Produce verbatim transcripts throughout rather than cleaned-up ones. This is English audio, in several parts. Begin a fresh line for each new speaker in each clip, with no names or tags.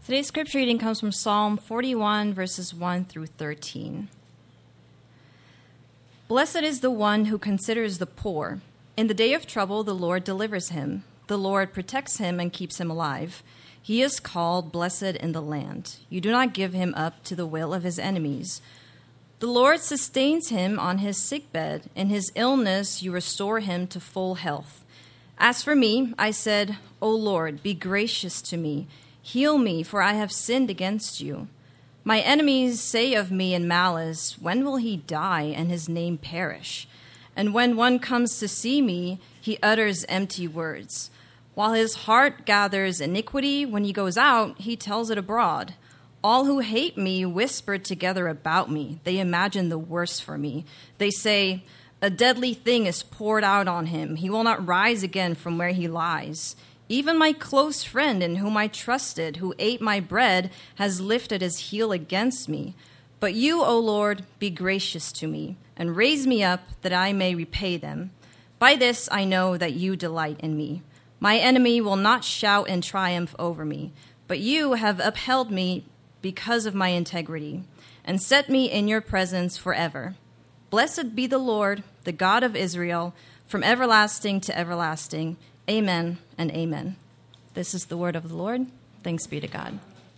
Today's scripture reading comes from Psalm forty-one, verses one through thirteen. Blessed is the one who considers the poor. In the day of trouble, the Lord delivers him. The Lord protects him and keeps him alive. He is called blessed in the land. You do not give him up to the will of his enemies. The Lord sustains him on his sickbed. In his illness, you restore him to full health. As for me, I said, O Lord, be gracious to me. Heal me, for I have sinned against you. My enemies say of me in malice, when will he die and his name perish? And when one comes to see me, he utters empty words. While his heart gathers iniquity, when he goes out, he tells it abroad. All who hate me whisper together about me. They imagine the worst for me. They say, a deadly thing is poured out on him. He will not rise again from where he lies. Even my close friend in whom I trusted, who ate my bread, has lifted his heel against me. But you, O Lord, be gracious to me, and raise me up that I may repay them. By this I know that you delight in me. My enemy will not shout in triumph over me, but you have upheld me because of my integrity, and set me in your presence forever. Blessed be the Lord, the God of Israel, from everlasting to everlasting. Amen and amen. This is the word of the Lord. Thanks be to God.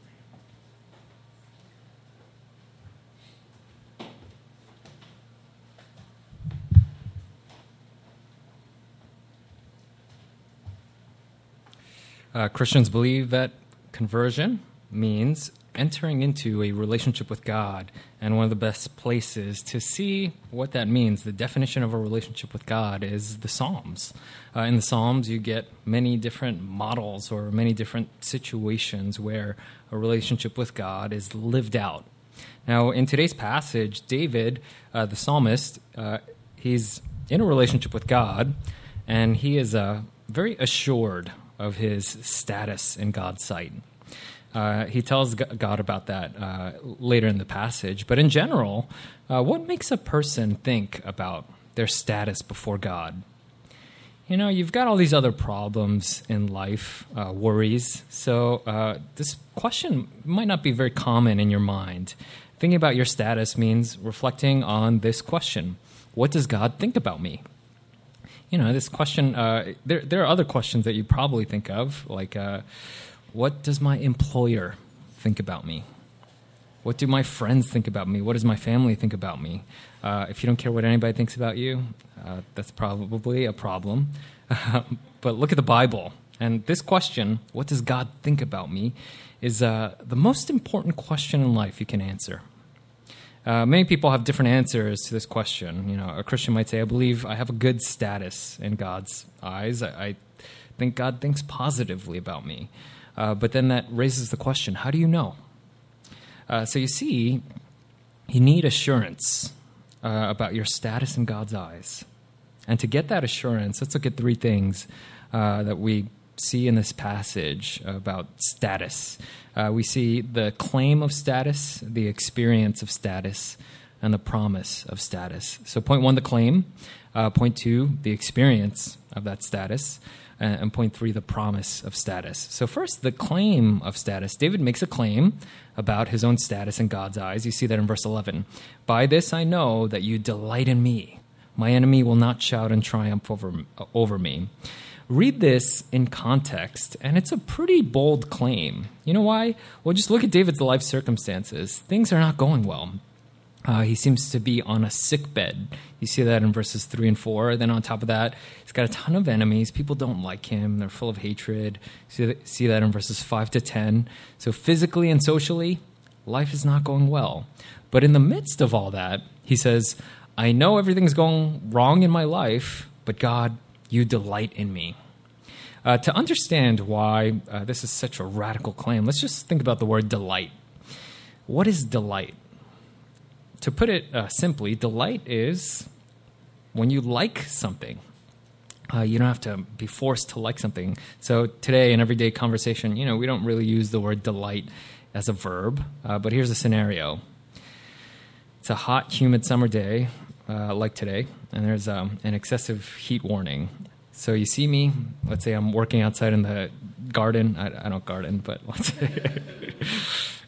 Uh, Christians believe that conversion means entering into a relationship with God, and one of the best places to see what that means, the definition of a relationship with God, is the Psalms. Uh, in the Psalms, you get many different models or many different situations where a relationship with God is lived out. Now, in today's passage, David, uh, the psalmist, uh, he's in a relationship with God, and he is uh, very assured of his status in God's sight. Uh, he tells God about that uh, later in the passage. But in general, uh, what makes a person think about their status before God? You know, you've got all these other problems in life, uh, worries. So uh, this question might not be very common in your mind. Thinking about your status means reflecting on this question. What does God think about me? You know, this question, uh, there, there are other questions that you probably think of, like, uh, what does my employer think about me? What do my friends think about me? What does my family think about me? Uh, if you don't care what anybody thinks about you, uh, that's probably a problem. But look at the Bible. And this question, what does God think about me, is uh, the most important question in life you can answer. Uh, many people have different answers to this question. You know, a Christian might say, I believe I have a good status in God's eyes. I, I think God thinks positively about me. Uh, but then that raises the question, how do you know? Uh, so you see, you need assurance uh, about your status in God's eyes. And to get that assurance, let's look at three things uh, that we see in this passage about status. Uh, we see the claim of status, the experience of status, and the promise of status. So point one, the claim. Uh, point two, the experience of that status. And point three, the promise of status. So first, the claim of status. David makes a claim about his own status in God's eyes. You see that in verse eleven. By this I know that you delight in me. My enemy will not shout in triumph over, over me. Read this in context, and it's a pretty bold claim. You know why? Well, just look at David's life circumstances. Things are not going well. Uh, he seems to be on a sick bed. You see that in verses three and four. Then on top of that, he's got a ton of enemies. People don't like him. They're full of hatred. You see, see that in verses five to ten. So physically and socially, life is not going well. But in the midst of all that, he says, I know everything's going wrong in my life, but God, you delight in me. Uh, to understand why uh, this is such a radical claim, let's just think about the word delight. What is delight? To put it uh, simply, delight is when you like something. Uh, you don't have to be forced to like something. So today, in everyday conversation, you know, we don't really use the word delight as a verb. Uh, but here's a scenario. It's a hot, humid summer day, uh, like today, and there's um, an excessive heat warning. So you see me, let's say I'm working outside in the garden. I, I don't garden, but let's say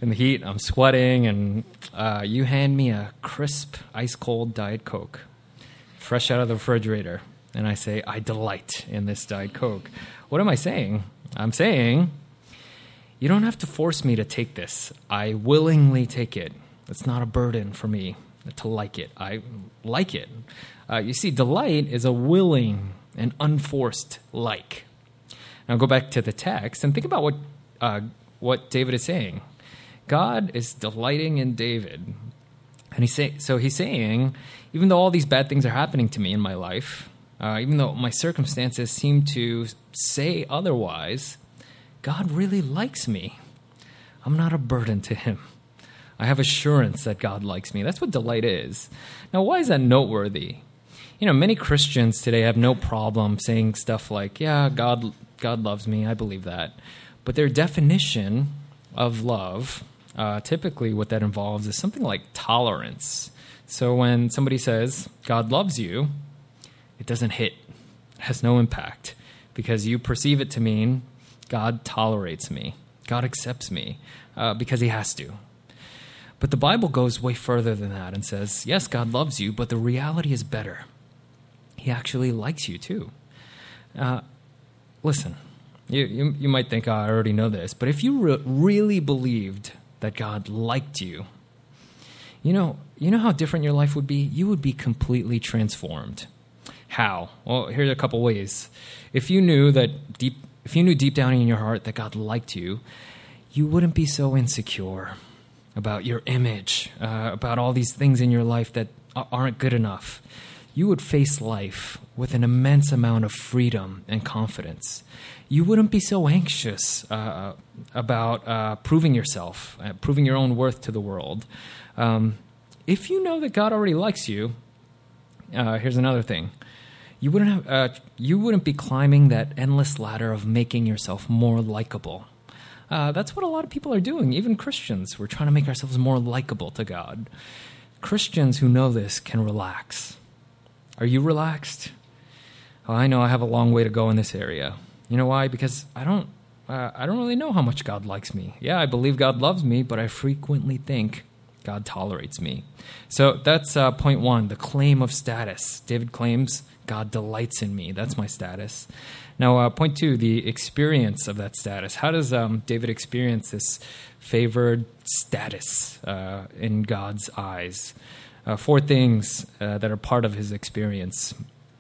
in the heat, I'm sweating, and uh, you hand me a crisp, ice-cold Diet Coke, fresh out of the refrigerator, and I say, I delight in this Diet Coke. What am I saying? I'm saying, you don't have to force me to take this. I willingly take it. It's not a burden for me to like it. I like it. Uh, you see, delight is a willing and unforced like. Now go back to the text and think about what uh, what David is saying. God is delighting in David. And he's say, so he's saying, even though all these bad things are happening to me in my life, uh, even though my circumstances seem to say otherwise, God really likes me. I'm not a burden to him. I have assurance that God likes me. That's what delight is. Now, why is that noteworthy? You know, many Christians today have no problem saying stuff like, yeah, God, God loves me. I believe that. But their definition of love, uh, typically what that involves is something like tolerance. So when somebody says, God loves you, it doesn't hit. It has no impact because you perceive it to mean God tolerates me. God accepts me uh, because he has to. But the Bible goes way further than that and says, yes, God loves you, but the reality is better. He actually likes you too. Uh, listen, you, you you might think, oh, I already know this, but if you re- really believed that God liked you, you know, you know how different your life would be? You would be completely transformed. How? Well, here's a couple ways. If you knew that deep, if you knew deep down in your heart that God liked you, you wouldn't be so insecure about your image, uh, about all these things in your life that aren't good enough. You would face life with an immense amount of freedom and confidence. You wouldn't be so anxious uh, about uh, proving yourself, uh, proving your own worth to the world. Um, if you know that God already likes you, uh, here's another thing. You wouldn't have, uh, you wouldn't be climbing that endless ladder of making yourself more likable. Uh, that's what a lot of people are doing, even Christians. We're trying to make ourselves more likable to God. Christians who know this can relax. Are you relaxed? Oh, I know I have a long way to go in this area. You know why? Because I don't, uh, I don't really know how much God likes me. Yeah, I believe God loves me, but I frequently think God tolerates me. So that's uh, point one, the claim of status. David claims God delights in me. That's my status. Now, uh, point two, the experience of that status. How does um, David experience this favored status uh, in God's eyes? Uh, four things uh, that are part of his experience: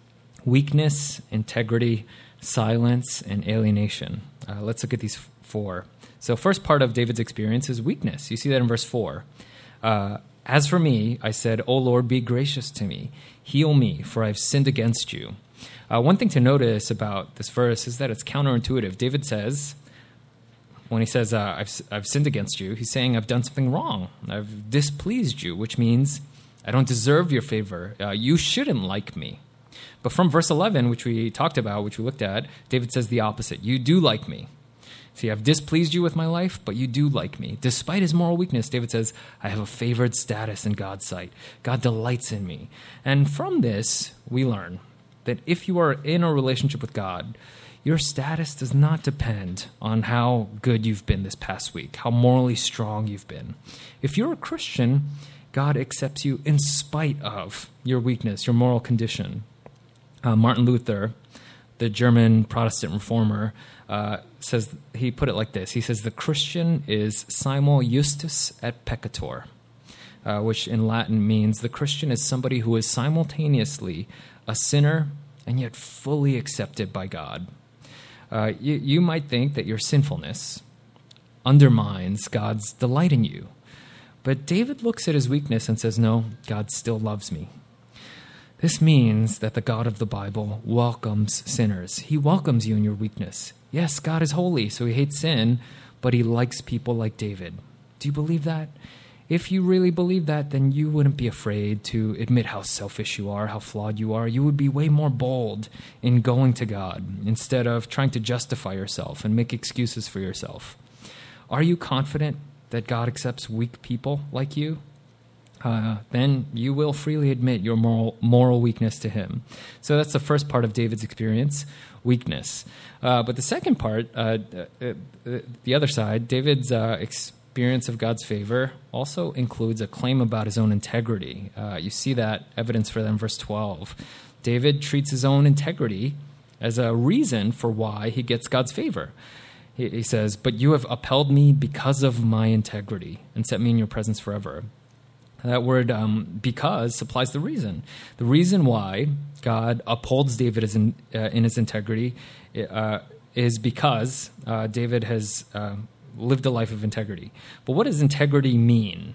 weakness, integrity, silence, and alienation. Uh, let's look at these f- four. So first part of David's experience is weakness. You see that in verse four. Uh, As for me, I said, O Lord, be gracious to me. Heal me, for I've sinned against you. Uh, one thing to notice about this verse is that it's counterintuitive. David says, when he says, uh, I've, I've sinned against you, he's saying, I've done something wrong. I've displeased you, which means I don't deserve your favor. Uh, you shouldn't like me. But from verse eleven, which we talked about, which we looked at, David says the opposite. You do like me. See, I've displeased you with my life, but you do like me. Despite his moral weakness, David says, I have a favored status in God's sight. God delights in me. And from this, we learn that if you are in a relationship with God, your status does not depend on how good you've been this past week, how morally strong you've been. If you're a Christian, God accepts you in spite of your weakness, your moral condition. Uh, Martin Luther, the German Protestant reformer, uh, says, he put it like this. He says, the Christian is simul justus et peccator, uh, which in Latin means the Christian is somebody who is simultaneously a sinner and yet fully accepted by God. Uh, you, you might think that your sinfulness undermines God's delight in you. But David looks at his weakness and says, no, God still loves me. This means that the God of the Bible welcomes sinners. He welcomes you in your weakness. Yes, God is holy, so he hates sin, but he likes people like David. Do you believe that? If you really believe that, then you wouldn't be afraid to admit how selfish you are, how flawed you are. You would be way more bold in going to God instead of trying to justify yourself and make excuses for yourself. Are you confident that God accepts weak people like you? Uh, then you will freely admit your moral, moral weakness to him. So that's the first part of David's experience, weakness. Uh, but the second part, uh, uh, uh, the other side, David's uh, experience experience of God's favor also includes a claim about his own integrity. Uh, you see that evidence for that in verse twelve. David treats his own integrity as a reason for why he gets God's favor. He, he says, "But you have upheld me because of my integrity and set me in your presence forever." That word um, because supplies the reason. The reason why God upholds David as in, uh, in his integrity uh, is because uh, David has uh, lived a life of integrity. But what does integrity mean?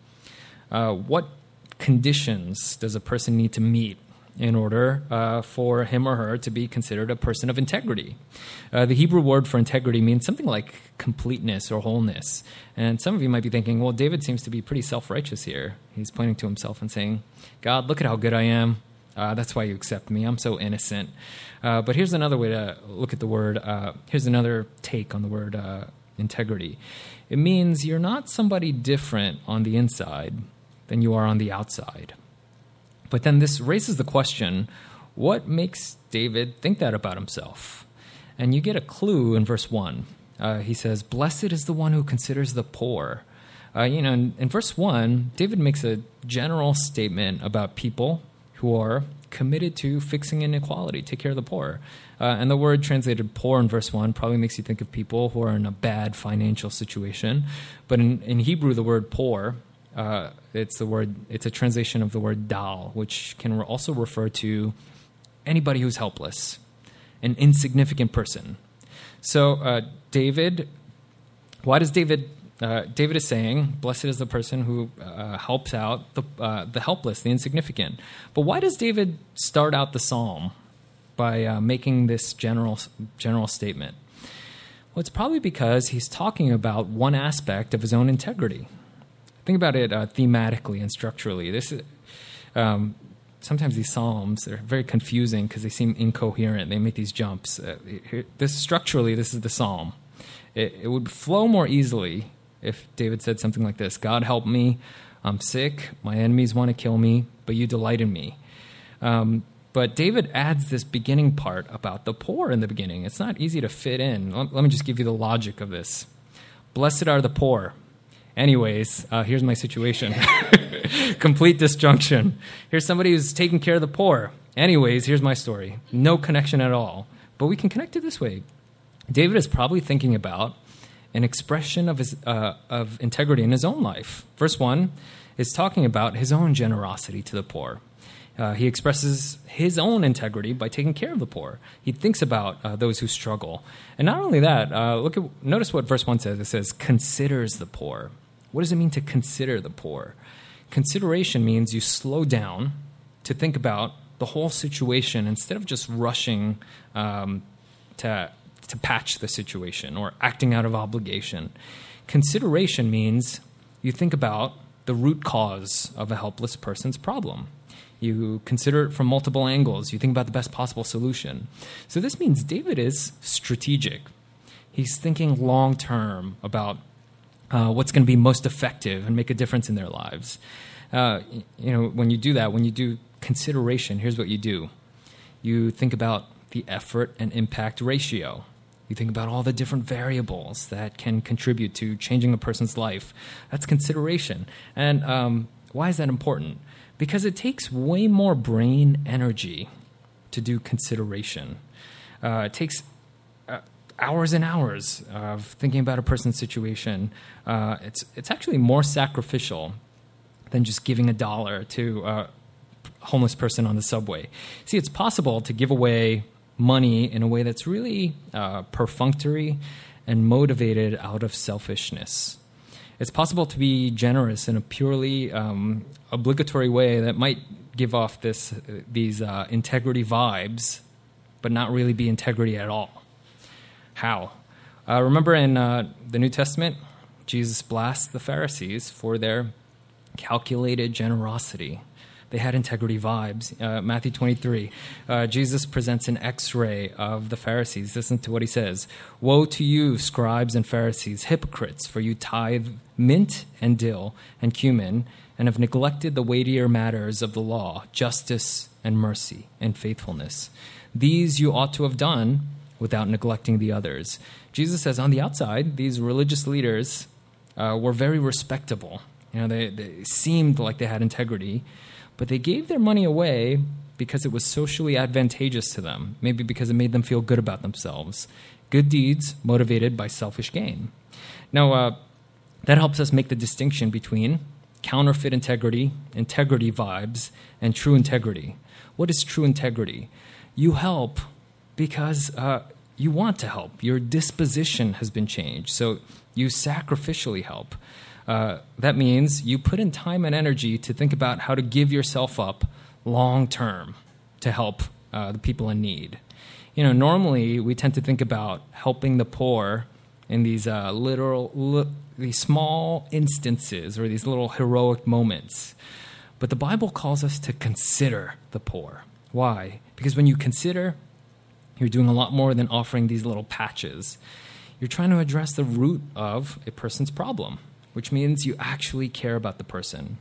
Uh, what conditions does a person need to meet in order uh, for him or her to be considered a person of integrity? Uh, the Hebrew word for integrity means something like completeness or wholeness. And some of you might be thinking, well, David seems to be pretty self-righteous here. He's pointing to himself and saying, God, look at how good I am. Uh, that's why you accept me. I'm so innocent. Uh, but here's another way to look at the word. Uh, here's another take on the word uh, integrity. It means you're not somebody different on the inside than you are on the outside. But then this raises the question, what makes David think that about himself? And you get a clue in verse one. Uh, he says, "Blessed is the one who considers the poor." Uh, you know, in, in verse one, David makes a general statement about people who are committed to fixing inequality, take care of the poor. Uh, and the word translated poor in verse one probably makes you think of people who are in a bad financial situation. But in, in Hebrew, the word poor, uh, it's the word, it's a translation of the word dal, which can re- also refer to anybody who's helpless, an insignificant person. So uh, David, why does David... Uh, David is saying, blessed is the person who uh, helps out the, uh, the helpless, the insignificant. But why does David start out the psalm by uh, making this general general statement? Well, it's probably because he's talking about one aspect of his own integrity. Think about it uh, thematically and structurally. This is, um, sometimes these psalms are very confusing because they seem incoherent. They make these jumps. Uh, here, this structurally, this is the psalm. It, it would flow more easily if David said something like this: God help me, I'm sick, my enemies want to kill me, but you delight in me. Um, but David adds this beginning part about the poor in the beginning. It's not easy to fit in. Let, let me just give you the logic of this. Blessed are the poor. Anyways, uh, here's my situation. Complete disjunction. Here's somebody who's taking care of the poor. Anyways, here's my story. No connection at all. But we can connect it this way. David is probably thinking about an expression of his uh, of integrity in his own life. Verse one is talking about his own generosity to the poor. Uh, he expresses his own integrity by taking care of the poor. He thinks about uh, those who struggle. And not only that, uh, look at notice what verse one says. It says, considers the poor. What does it mean to consider the poor? Consideration means you slow down to think about the whole situation instead of just rushing um, to to patch the situation or acting out of obligation. Consideration means you think about the root cause of a helpless person's problem. You consider it from multiple angles. You think about the best possible solution. So this means David is strategic. He's thinking long-term about uh, what's going to be most effective and make a difference in their lives. Uh, you know, when you do that, when you do consideration, here's what you do. You think about the effort and impact ratio. You think about all the different variables that can contribute to changing a person's life. That's consideration. And um, why is that important? Because it takes way more brain energy to do consideration. Uh, it takes uh, hours and hours of thinking about a person's situation. Uh, it's it's actually more sacrificial than just giving a dollar to a homeless person on the subway. See, it's possible to give away money in a way that's really uh, perfunctory and motivated out of selfishness. It's possible to be generous in a purely um, obligatory way that might give off this uh, these uh, integrity vibes, but not really be integrity at all. How? Uh, remember in uh, the New Testament, Jesus blasts the Pharisees for their calculated generosity. They had integrity vibes. Uh, Matthew twenty-three, uh, Jesus presents an x-ray of the Pharisees. Listen to what he says. Woe to you, scribes and Pharisees, hypocrites, for you tithe mint and dill and cumin and have neglected the weightier matters of the law, justice and mercy and faithfulness. These you ought to have done without neglecting the others. Jesus says on the outside, these religious leaders uh, were very respectable. You know, they, they seemed like they had integrity, but they gave their money away because it was socially advantageous to them, maybe because it made them feel good about themselves. Good deeds motivated by selfish gain. Now, uh, that helps us make the distinction between counterfeit integrity, integrity vibes, and true integrity. What is true integrity? You help because uh, you want to help. Your disposition has been changed, so you sacrificially help. Uh, that means you put in time and energy to think about how to give yourself up long term to help uh, the people in need. You know, normally we tend to think about helping the poor in these uh, literal, li- these small instances or these little heroic moments. But the Bible calls us to consider the poor. Why? Because when you consider, you're doing a lot more than offering these little patches. You're trying to address the root of a person's problem, which means you actually care about the person.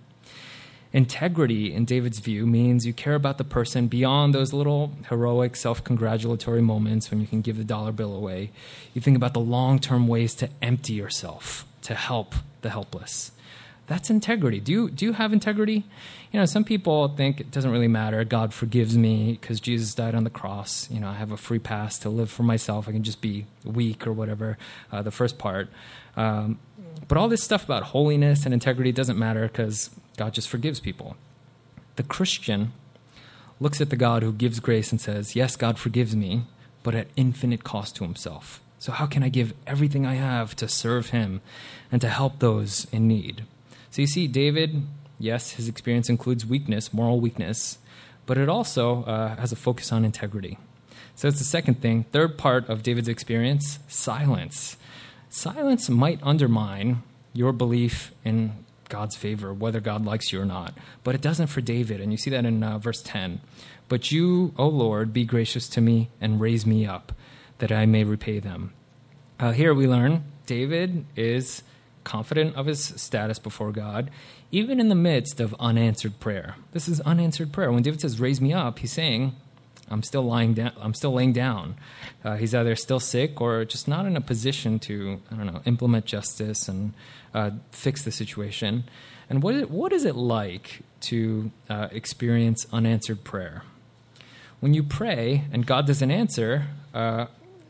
Integrity, in David's view, means you care about the person beyond those little heroic, self-congratulatory moments when you can give the dollar bill away. You think about the long-term ways to empty yourself, to help the helpless. That's integrity. Do you, do you have integrity? You know, some people think it doesn't really matter. God forgives me because Jesus died on the cross. You know, I have a free pass to live for myself. I can just be weak or whatever, uh, the first part. Um, but all this stuff about holiness and integrity doesn't matter because God just forgives people. The Christian looks at the God who gives grace and says, yes, God forgives me, but at infinite cost to himself. So how can I give everything I have to serve him and to help those in need? So you see, David, yes, his experience includes weakness, moral weakness, but it also uh, has a focus on integrity. So it's the second thing. Third part of David's experience, silence. Silence might undermine your belief in God's favor, whether God likes you or not. But it doesn't for David, and you see that in uh, verse ten. But you, O Lord, be gracious to me and raise me up, that I may repay them. Uh, here we learn David is confident of his status before God, even in the midst of unanswered prayer. This is unanswered prayer. When David says, raise me up, he's saying, I'm still lying down. I'm still laying down. Uh, he's either still sick or just not in a position to, I don't know, implement justice and uh, fix the situation. And what is it, what is it like to uh, experience unanswered prayer? When you pray and God doesn't answer, uh,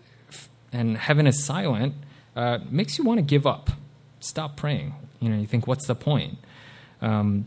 and heaven is silent, uh, makes you want to give up. Stop praying. You know, you think, what's the point? Um,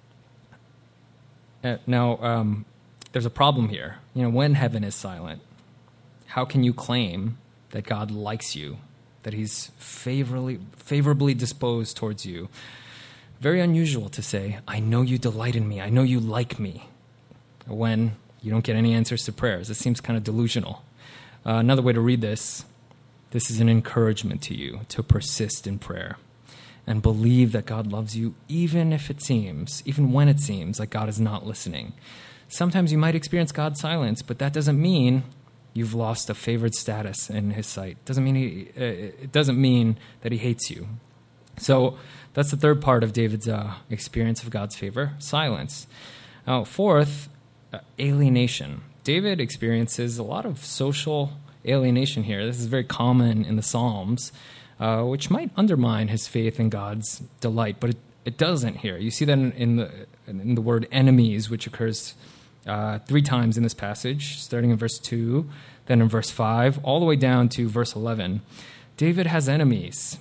uh, now, um, there's a problem here. You know, when heaven is silent, how can you claim that God likes you, that he's favorably, favorably disposed towards you? Very unusual to say, I know you delight in me, I know you like me, when you don't get any answers to prayers. It seems kind of delusional. Uh, another way to read this, this is an encouragement to you to persist in prayer and believe that God loves you, even if it seems, even when it seems like God is not listening. Sometimes you might experience God's silence, but that doesn't mean you've lost a favored status in his sight. Doesn't mean he, uh, it doesn't mean that he hates you. So that's the third part of David's uh, experience of God's favor, silence. Now, fourth, uh, alienation. David experiences a lot of social alienation here. This is very common in the Psalms, uh, which might undermine his faith in God's delight, but it, it doesn't here. You see that in, in the in the word enemies, which occurs uh, three times in this passage, starting in verse two, then in verse five, all the way down to verse eleven. David has enemies,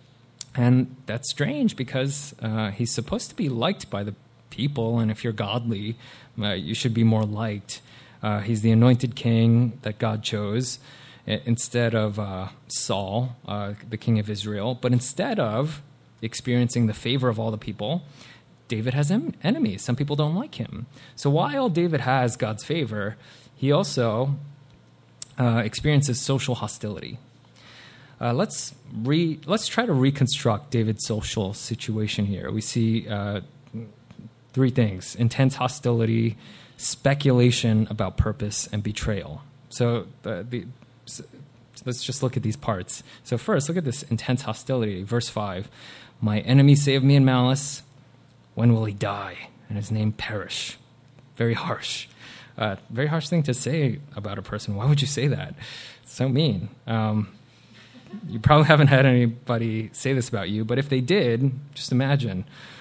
and that's strange because uh, he's supposed to be liked by the people, and if you're godly, uh, you should be more liked. Uh, he's the anointed king that God chose instead of uh, Saul, uh, the king of Israel. But instead of experiencing the favor of all the people, David has em- enemies. Some people don't like him. So while David has God's favor, he also uh, experiences social hostility. Uh, let's re- let's try to reconstruct David's social situation here. We see uh, three things: intense hostility, speculation about purpose, and betrayal. So, uh, the, so let's just look at these parts. So first, look at this intense hostility. Verse five, my enemy say of me in malice, when will he die and his name perish? Very harsh. Uh, very harsh thing to say about a person. Why would you say that? It's so mean. Um, you probably haven't had anybody say this about you, but if they did, just imagine,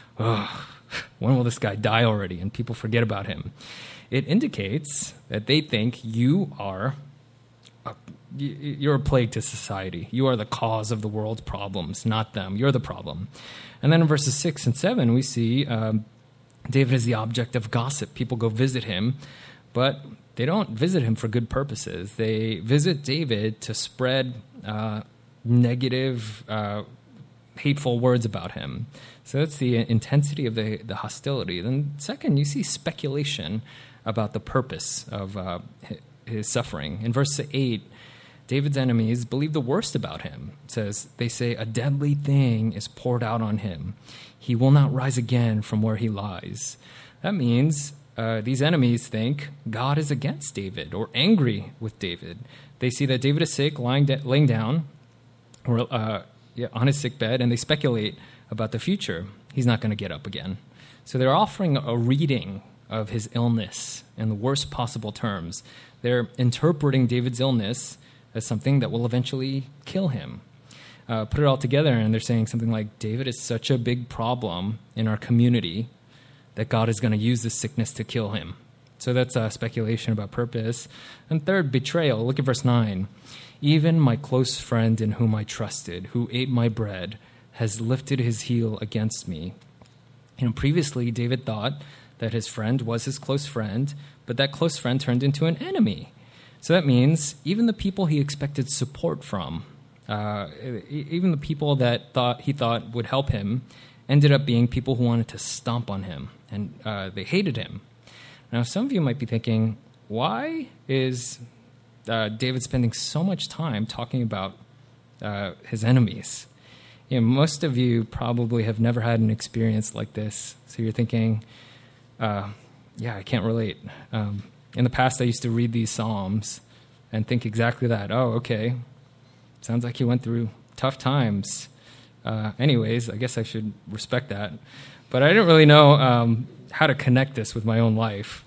oh, when will this guy die already? And people forget about him. It indicates that they think you are a, you're a plague to society. You are the cause of the world's problems, not them. You're the problem. And then in verses six and seven, we see um, David is the object of gossip. People go visit him, but they don't visit him for good purposes. They visit David to spread uh, negative, uh, hateful words about him. So that's the intensity of the, the hostility. Then second, you see speculation about the purpose of uh, his suffering. In verse eight, David's enemies believe the worst about him. It says, they say, a deadly thing is poured out on him. He will not rise again from where he lies. That means uh, these enemies think God is against David or angry with David. They see that David is sick, lying, de- laying down or uh, yeah, on his sick bed, and they speculate about the future. He's not going to get up again. So they're offering a reading of his illness in the worst possible terms. They're interpreting David's illness as something that will eventually kill him. Uh, put it all together, and they're saying something like, David is such a big problem in our community that God is going to use this sickness to kill him. So that's uh, speculation about purpose. And third, betrayal. Look at verse nine. Even my close friend in whom I trusted, who ate my bread, has lifted his heel against me. You know, previously, David thought that his friend was his close friend, but that close friend turned into an enemy. So that means even the people he expected support from, uh, even the people that thought he thought would help him, ended up being people who wanted to stomp on him, and uh, they hated him. Now, some of you might be thinking, why is uh, David spending so much time talking about uh, his enemies? You know, most of you probably have never had an experience like this, so you're thinking, uh, yeah, I can't relate. Um, in the past, I used to read these Psalms and think exactly that. Oh, okay, sounds like you went through tough times. Uh, anyways, I guess I should respect that. But I didn't really know um, how to connect this with my own life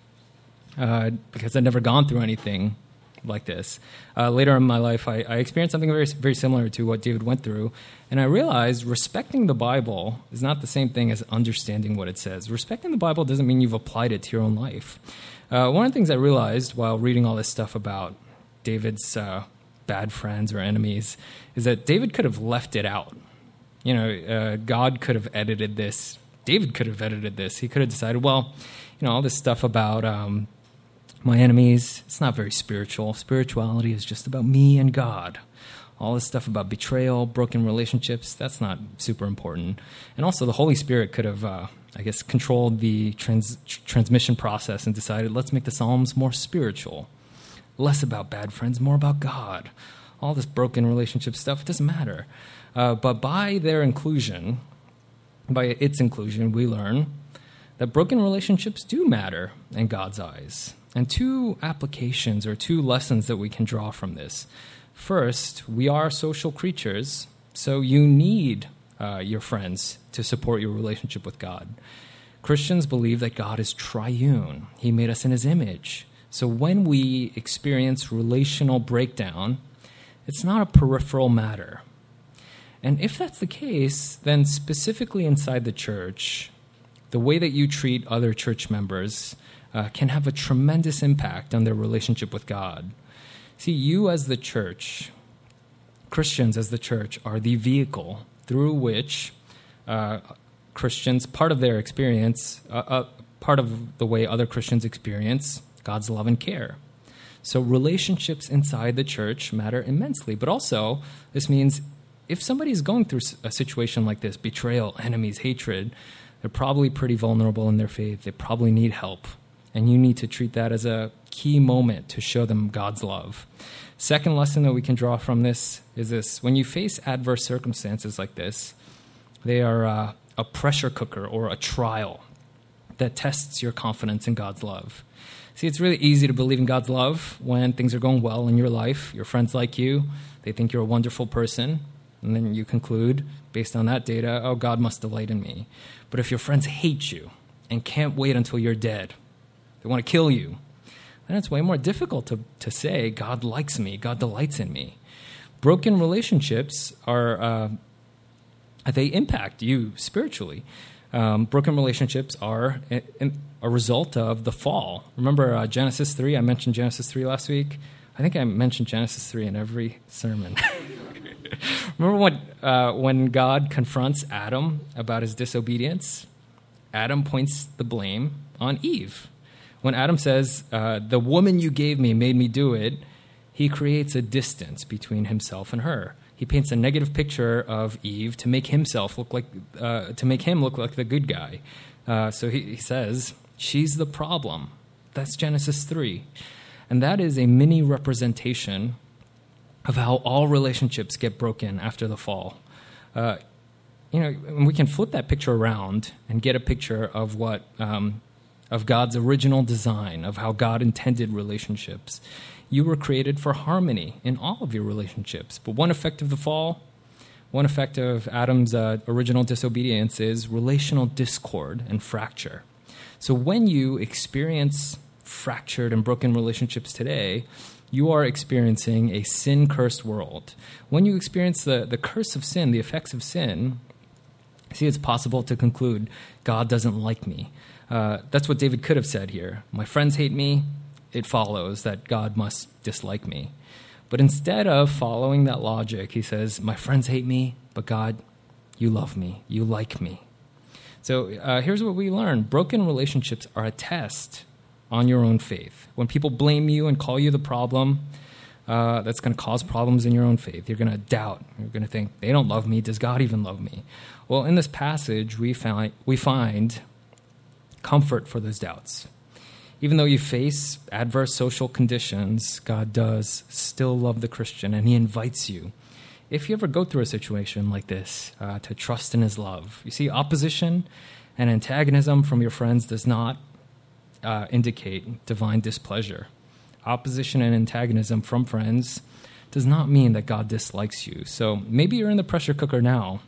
uh, because I'd never gone through anything like this. Uh, later in my life, I, I experienced something very, very similar to what David went through, and I realized respecting the Bible is not the same thing as understanding what it says. Respecting the Bible doesn't mean you've applied it to your own life. Uh, one of the things I realized while reading all this stuff about David's uh, bad friends or enemies is that David could have left it out. You know, uh, God could have edited this. David could have edited this. He could have decided, well, you know, all this stuff about um, my enemies, it's not very spiritual. Spirituality is just about me and God. All this stuff about betrayal, broken relationships, that's not super important. And also the Holy Spirit could have, uh, I guess, controlled the trans- transmission process and decided, let's make the Psalms more spiritual. Less about bad friends, more about God. All this broken relationship stuff, it doesn't matter. Uh, but by their inclusion, by its inclusion, we learn that broken relationships do matter in God's eyes. And two applications or two lessons that we can draw from this. First, we are social creatures, so you need uh, your friends to support your relationship with God. Christians believe that God is triune. He made us in his image. So when we experience relational breakdown, it's not a peripheral matter. And if that's the case, then specifically inside the church, the way that you treat other church members uh, can have a tremendous impact on their relationship with God. See, you as the church, Christians as the church, are the vehicle through which uh, Christians, part of their experience, uh, uh, part of the way other Christians experience God's love and care. So relationships inside the church matter immensely. But also, this means if somebody's going through a situation like this, betrayal, enemies, hatred, they're probably pretty vulnerable in their faith. They probably need help. And you need to treat that as a key moment to show them God's love. Second lesson that we can draw from this is this. When you face adverse circumstances like this, they are uh, a pressure cooker or a trial that tests your confidence in God's love. See, it's really easy to believe in God's love when things are going well in your life. Your friends like you. They think you're a wonderful person. And then you conclude, based on that data, oh, God must delight in me. But if your friends hate you and can't wait until you're dead, they want to kill you, then it's way more difficult to, to say, God likes me, God delights in me. broken relationships are, uh, they impact you spiritually. Um, broken relationships are a, a result of the fall. Remember uh, Genesis three? I mentioned Genesis three last week. I think I mentioned Genesis three in every sermon. Remember when, uh, when God confronts Adam about his disobedience? Adam points the blame on Eve. When Adam says, uh, the woman you gave me made me do it, he creates a distance between himself and her. He paints a negative picture of Eve to make himself look like, uh, to make him look like the good guy. Uh, so he, he says, she's the problem. That's Genesis three. And that is a mini representation of how all relationships get broken after the fall. Uh, you know, and we can flip that picture around and get a picture of what, um, of God's original design, of how God intended relationships. You were created for harmony in all of your relationships. But one effect of the fall, one effect of Adam's uh, original disobedience is relational discord and fracture. So when you experience fractured and broken relationships today, you are experiencing a sin-cursed world. When you experience the, the curse of sin, the effects of sin, see, it's possible to conclude, God doesn't like me. Uh, that's what David could have said here. My friends hate me. It follows that God must dislike me. But instead of following that logic, he says, my friends hate me, but God, you love me. You like me. So uh, here's what we learn. Broken relationships are a test on your own faith. When people blame you and call you the problem, uh, that's going to cause problems in your own faith. You're going to doubt. You're going to think, they don't love me. Does God even love me? Well, in this passage, we find, we find comfort for those doubts. Even though you face adverse social conditions, God does still love the Christian, and he invites you, if you ever go through a situation like this, uh, to trust in his love. You see, opposition and antagonism from your friends does not uh, indicate divine displeasure. Opposition and antagonism from friends does not mean that God dislikes you. So maybe you're in the pressure cooker now.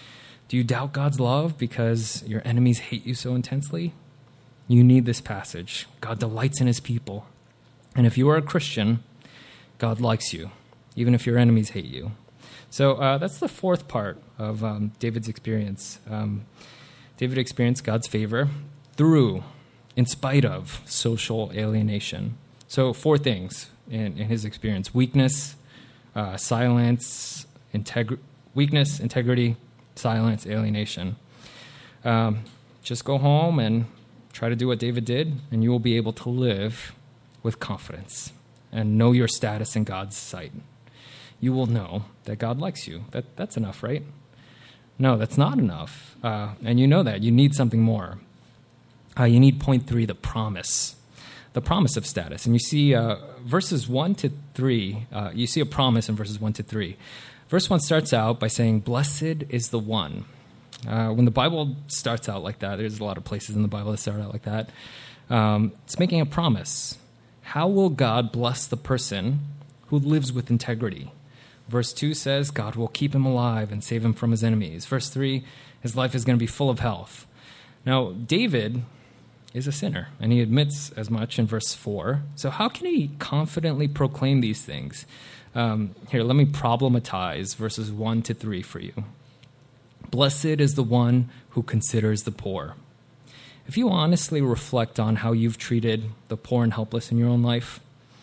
Do you doubt God's love because your enemies hate you so intensely? You need this passage. God delights in his people. And if you are a Christian, God likes you, even if your enemies hate you. So uh, that's the fourth part of um, David's experience. Um, David experienced God's favor through, in spite of, social alienation. So four things in, in his experience: weakness, uh, silence, integ- weakness, integrity, silence, alienation. Um, just go home and try to do what David did, and you will be able to live with confidence and know your status in God's sight. You will know that God likes you. That, that's enough, right? No, that's not enough. Uh, and you know that. You need something more. Uh, you need point three, the promise. The promise of status. And you see uh, verses one to three, uh, you see a promise in verses one to three. Verse one starts out by saying, blessed is the one. Uh, when the Bible starts out like that, there's a lot of places in the Bible that start out like that, um, it's making a promise. How will God bless the person who lives with integrity? Verse two says God will keep him alive and save him from his enemies. Verse three, his life is going to be full of health. Now, David is a sinner, and he admits as much in verse four. So how can he confidently proclaim these things? Um, here, let me problematize verses one to three for you. Blessed is the one who considers the poor. If you honestly reflect on how you've treated the poor and helpless in your own life,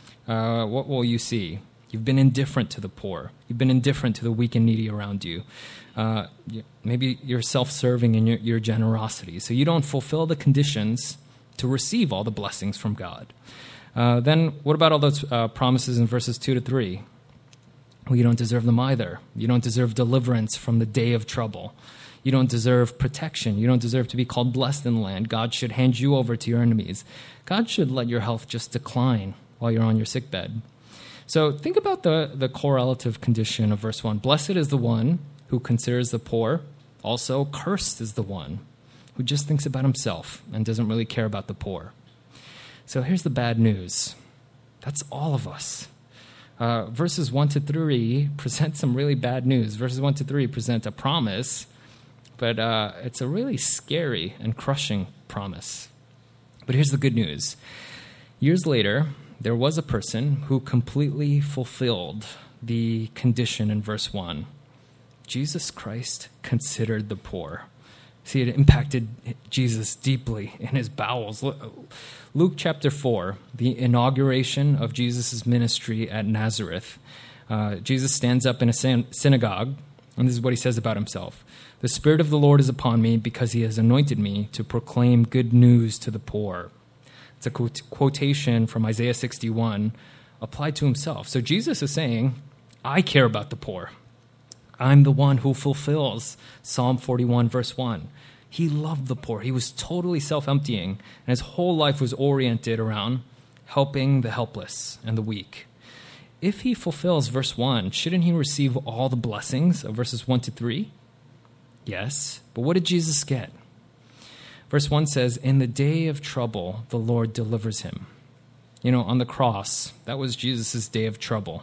uh, what will you see? You've been indifferent to the poor. You've been indifferent to the weak and needy around you. Uh, maybe you're self-serving in your, your generosity, so you don't fulfill the conditions to receive all the blessings from God. Uh, then what about all those uh, promises in verses two to three? Well, you don't deserve them either. You don't deserve deliverance from the day of trouble. You don't deserve protection. You don't deserve to be called blessed in the land. God should hand you over to your enemies. God should let your health just decline while you're on your sickbed. So think about the, the correlative condition of verse one. Blessed is the one who considers the poor. Also, cursed is the one who just thinks about himself and doesn't really care about the poor. So here's the bad news. That's all of us. Uh, verses one to three present some really bad news. Verses one to three present a promise, but uh, it's a really scary and crushing promise. But here's the good news. Years later, there was a person who completely fulfilled the condition in verse one. Jesus Christ considered the poor. See, it impacted Jesus deeply in his bowels. Luke chapter four, the inauguration of Jesus' ministry at Nazareth. Uh, Jesus stands up in a synagogue, and this is what he says about himself. The Spirit of the Lord is upon me because he has anointed me to proclaim good news to the poor. It's a quote- quotation from Isaiah sixty-one applied to himself. So Jesus is saying, I care about the poor. I'm the one who fulfills Psalm forty-one, verse one. He loved the poor. He was totally self-emptying, and his whole life was oriented around helping the helpless and the weak. If he fulfills verse one, shouldn't he receive all the blessings of verses one to three? Yes, but what did Jesus get? Verse one says, in the day of trouble, the Lord delivers him. You know, on the cross, that was Jesus' day of trouble.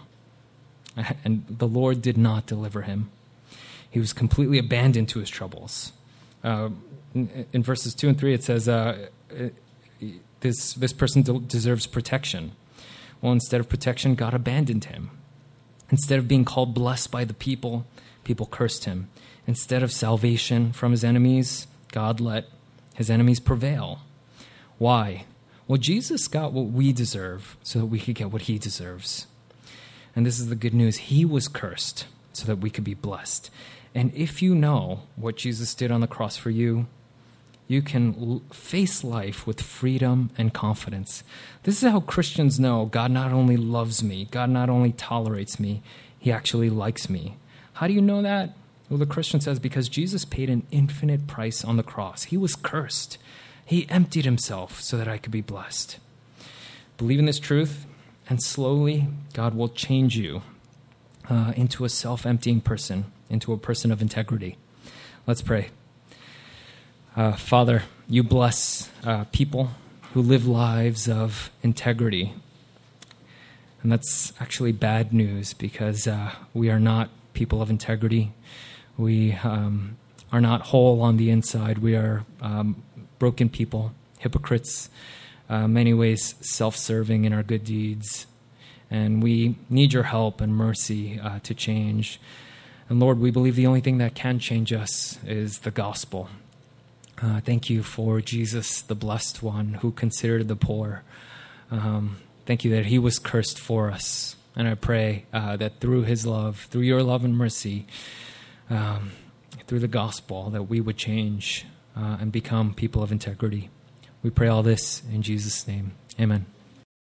And the Lord did not deliver him. He was completely abandoned to his troubles. Uh, in, in verses two and three, it says, uh, this, this person de- deserves protection. Well, instead of protection, God abandoned him. Instead of being called blessed by the people, people cursed him. Instead of salvation from his enemies, God let his enemies prevail. Why? Well, Jesus got what we deserve so that we could get what he deserves. And this is the good news. He was cursed so that we could be blessed. And if you know what Jesus did on the cross for you, you can l- face life with freedom and confidence. This is how Christians know God not only loves me, God not only tolerates me, he actually likes me. How do you know that? Well, the Christian says, because Jesus paid an infinite price on the cross. He was cursed. He emptied himself so that I could be blessed. Believe in this truth, and slowly God will change you uh, into a self-emptying person, into a person of integrity. Let's pray. Uh, Father, you bless uh, people who live lives of integrity. And that's actually bad news because uh, we are not people of integrity. We um, are not whole on the inside. We are um, broken people, hypocrites, uh, many ways self-serving in our good deeds. And we need your help and mercy uh, to change. And Lord, we believe the only thing that can change us is the gospel. Uh, thank you for Jesus, the blessed one who considered the poor. Um, thank you that he was cursed for us. And I pray uh, that through his love, through your love and mercy, um, through the gospel, that we would change uh, and become people of integrity. We pray all this in Jesus' name. Amen.